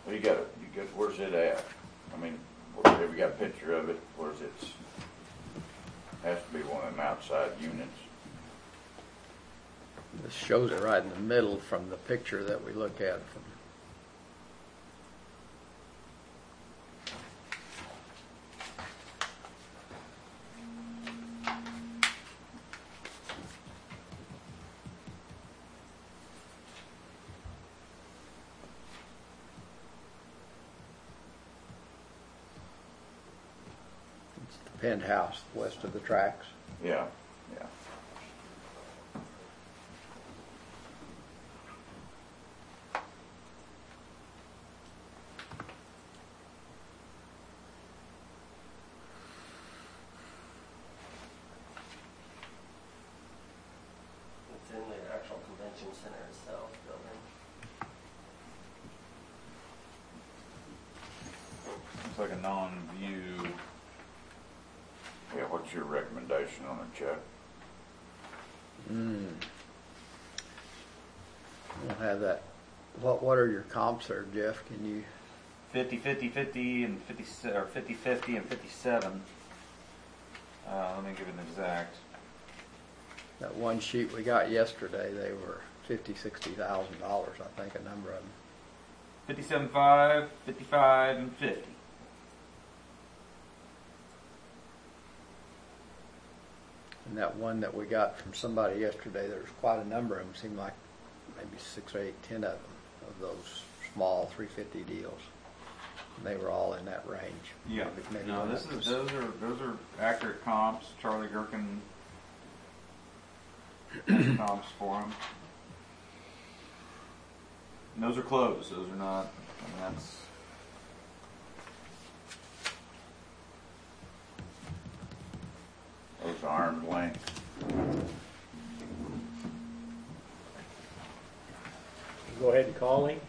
Where's it at? I mean, have you got a picture of it? Where's it? Has to be one of them outside units. This shows it right in the middle from the picture that we look at from. It's the penthouse west of the tracks. Yeah, yeah. It's in the actual convention center itself building. It's like a non-view. Yeah, what's your recommendation on it, Chuck? I don't have that. What are your comps there, Jeff? Can you? 50, 50, 50, and 50, or 50, 50, and 57. Let me give it an exact. That one sheet we got yesterday, they were $50,000, $60,000, I think, a number of them. 57.5, 55, and 50. And that one that we got from somebody yesterday, there was quite a number of them. Seemed like maybe 6 or 8, 10 of them, of those small 350 deals. And they were all in that range. Yeah. Maybe No, one those that was- are accurate comps. Charlie Gherkin comps for them. And those are closed. Those are not. I mean, that's. Those arm's length. Go ahead and call him.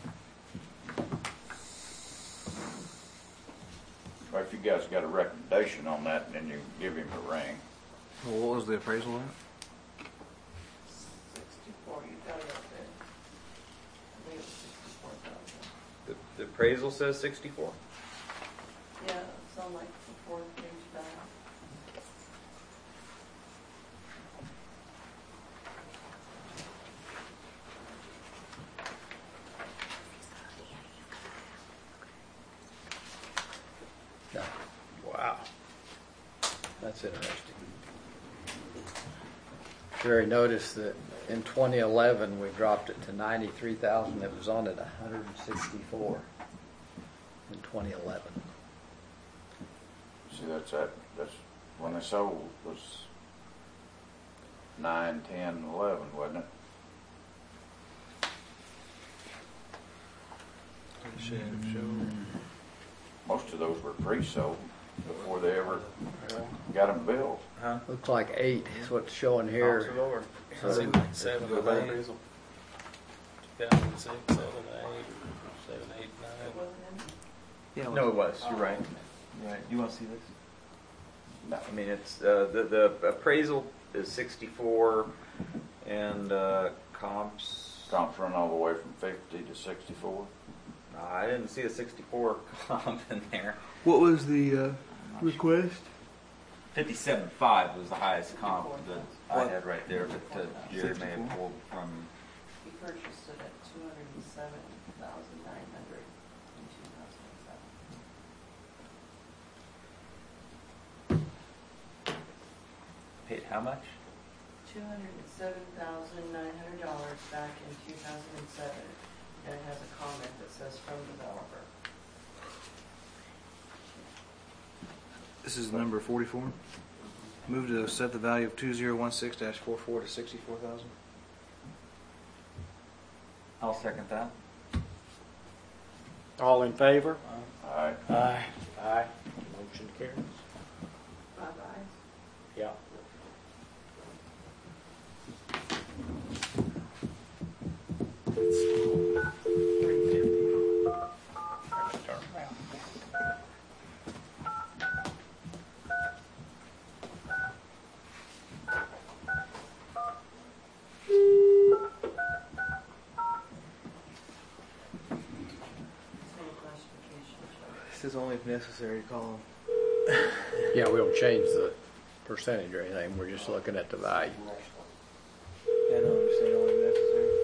Well, if you guys got a recommendation on that, then you give him a ring. Well, what was the appraisal at? 64, you got it up there. I think it was 64,000. The appraisal says 64. Yeah, it's on like the fourth page back. Yeah. Wow. That's interesting. Jerry noticed that in 2011 we dropped it to 93,000. It was on at 164 in 2011. See, that's when they sold was 9, 10, 11, wasn't it? Most of those were pre-sold before they ever got them built. Huh? Looks like 8 is what's showing here. Lower. So- Seemed like 7 or 8. 2006, 7, 8, 7, 8, 9. It wasn't in? Yeah. No, it was. You're right. You're right. You want to see this? No. I mean, it's the appraisal is 64, and comps. Comps run all the way from 50 to 64. I didn't see a 64 comp in there. What was the request? 57.5 was the highest comp that I had right there, but Jerry may have 54? pulled from. He purchased it at $207,900 in 2007. Paid how much? $207,900 back in 2007, and it has a comment that says from developer. This is number 44. Move to set the value of 2016-44 to 64,000. I'll second that. All in favor? All right. Aye. Aye. Motion carries. Bye-bye. Yeah. says only if necessary, call Yeah, we don't change the percentage or anything, we're just looking at the value. them. Yeah, I don't understand only if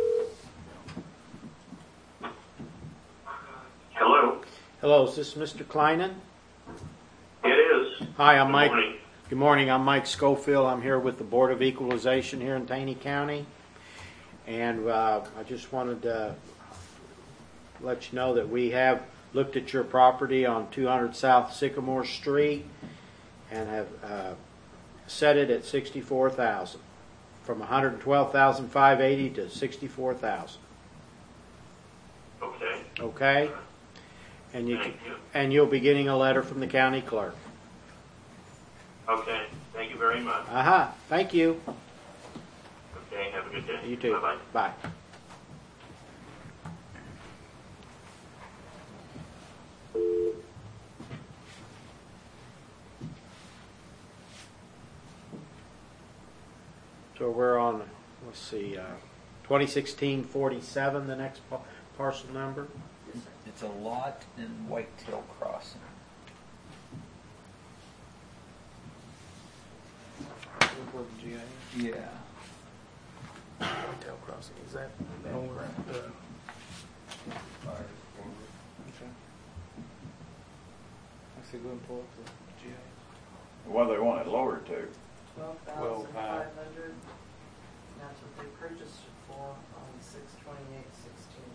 necessary. Hello, Hello, is this Mr. Kleinen? it is. Hi, I'm Good Mike. morning. Good morning, I'm Mike Schofield. I'm here with the Board of Equalization here in Taney County. And I just wanted to let you know that we have looked at your property on 200 South Sycamore Street and have set it at $64,000, from $112,580 to $64,000. Okay, Okay? And thank you. and you'll be getting a letter from the county clerk. Okay, thank you very much. Aha, thank you. Okay, have a good day. You too. Bye-bye. Bye. So we're on, let's see, 2016-47, the next parcel number. It's a lot in Whitetail Crossing. Yeah. Whitetail Crossing, is that? I say go and pull up the GIS. Well, they want it lowered to. 12,500. That's what they purchased it for on 6/28/16.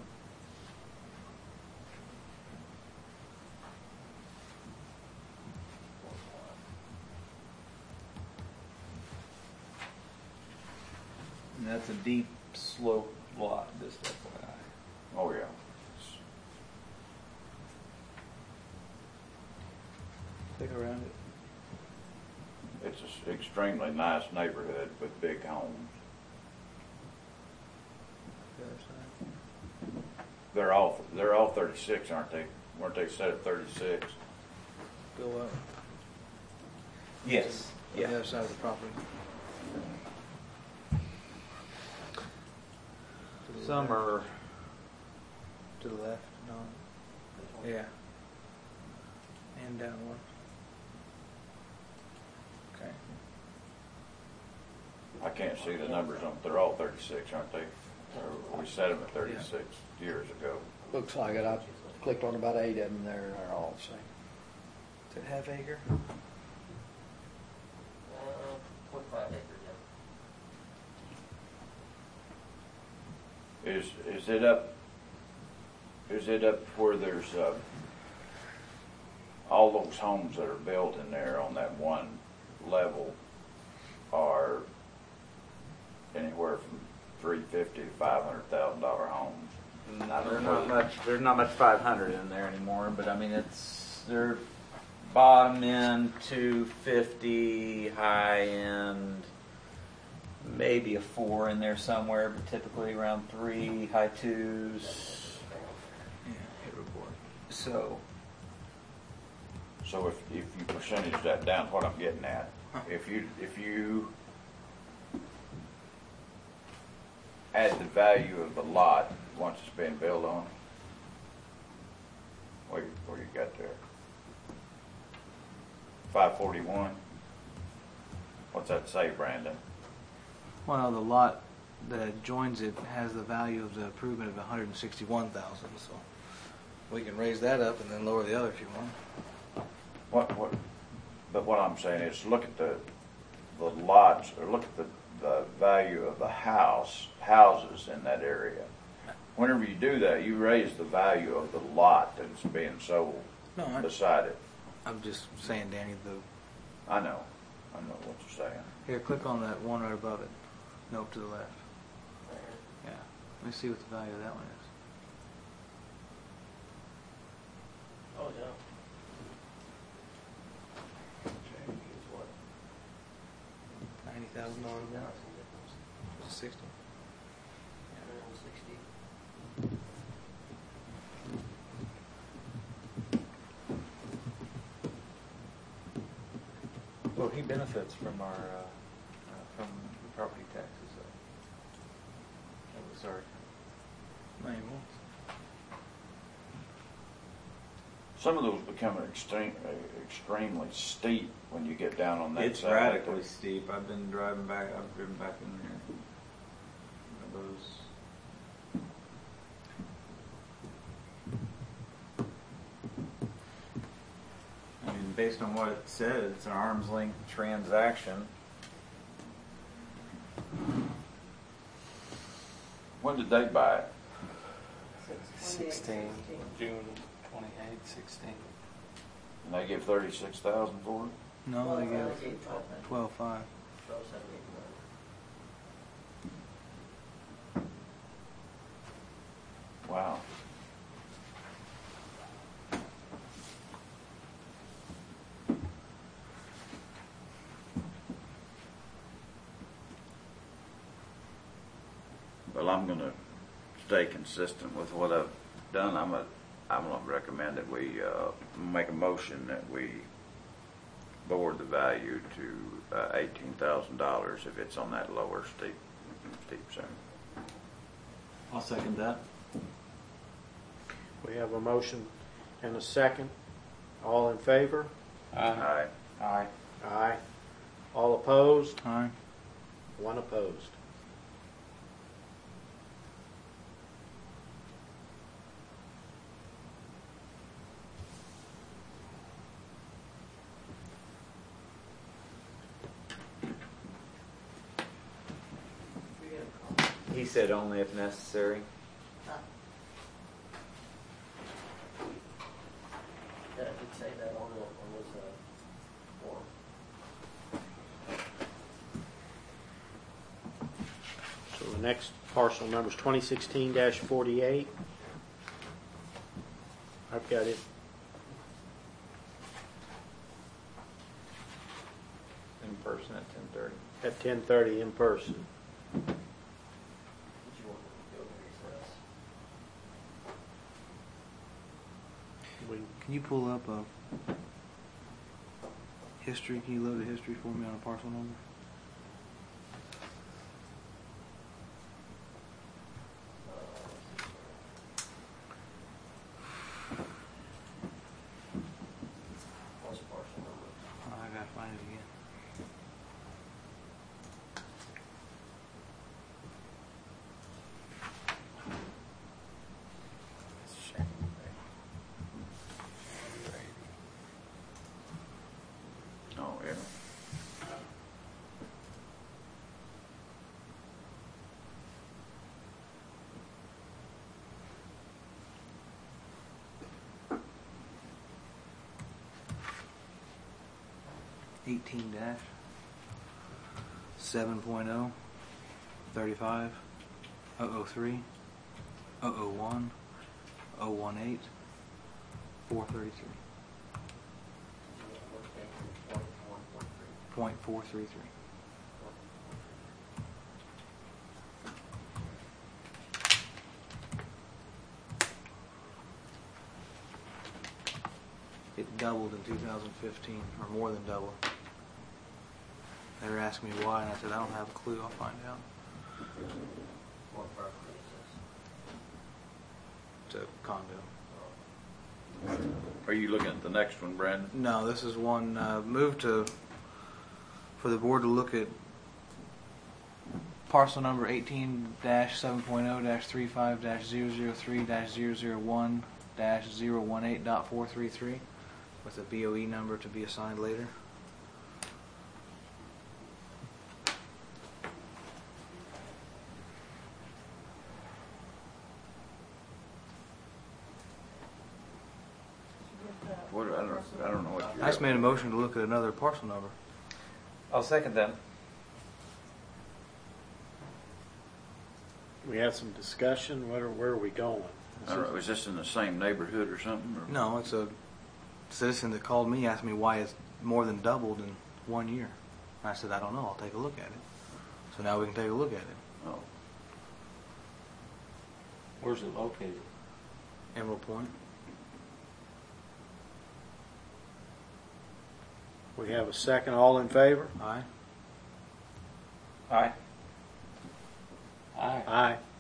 And that's a deep slope lot, just FYI. Oh, yeah. Click around it. It's an extremely nice neighborhood with big homes. The other side. They're all 36, aren't they? Weren't they set at 36? Go up. Yes. On the other side of the property. To the Some left. are, To the left, no. Yeah. And down one. Okay. I can't see the numbers on, they're all 36, aren't they? Or we set them at 36 years ago. Looks like it, I clicked on about 8 of them there, and they're all the same. Is it half acre? 0.5 acre, yeah. Is it up? Is it up where there's all those homes that are built in there on that one level are anywhere from $350,000 to $500,000 homes? there's not much 500 in there anymore, but I mean, they're bottom end 250, high end maybe a 4 in there somewhere, but typically around 3, high 2s. Yeah, hit report. So, So if you percentage that down, what I'm getting at, if you add the value of the lot once it's been built on, what you got there? 541. What's that say, Brandon? Well, the lot that joins it has the value of the improvement of 161,000. So we can raise that up and then lower the other if you want. But what I'm saying is, look at the lots, or look at the value of the houses in that area. Whenever you do that, you raise the value of the lot that's being sold No, beside it. I'm just saying, Danny. I know what you're saying. Here, click on that one right above it. Nope, to the left. Yeah. Let me see what the value of that one is. Oh, yeah. $90,000 one. 60. 60. well, he benefits from our from property taxes. That was our. Not anymore. Some of those become extremely steep when you get down on that It's side. radically steep. I've driven back in there. Those. I mean, based on what it says, it's an arm's length transaction. When did they buy it? 16, June 28, 16. And they give 36,000 for it? No, they Well, give 12,500. 12.5. 12,789. Wow. Well, I'm going to stay consistent with what I've done. I'm going to recommend that we make a motion that we lower the value to $18,000 if it's on that lower steep zone. I'll second that. We have a motion and a second. All in favor? Aye. Aye. Aye. All opposed? Aye. One opposed. We get a call. He said only if necessary. Yeah, I did say that on this form. So the next parcel number is 2016-48. I've got it. In person at 10:30. At 10:30 in person. Did you want to go to recess? Can you pull up a history? Can you load a history for me on a parcel number? What's the parcel number? I gotta find it again. Oh, yeah. '18 7.0 35 003 001 018 433 .433. It doubled in 2015, or more than double. They were asking me why, and I said, I don't have a clue. I'll find out. What property is It's a condo. Are you looking at the next one, Brandon? No, this is one for the board to look at parcel number 18-7.0-35-003-001-018.433 with a BOE number to be assigned later. What, I don't know what I just made a motion to look at another parcel number. I'll second that. We have some discussion. Where are we going? I don't know, is this in the same neighborhood or something? Or? No, it's a citizen that called me, asked me why it's more than doubled in 1 year. And I said, I don't know. I'll take a look at it. So now we can take a look at it. Oh. Where's it located? Emerald Point. We have a second. All in favor? Aye. Aye. Aye. Aye.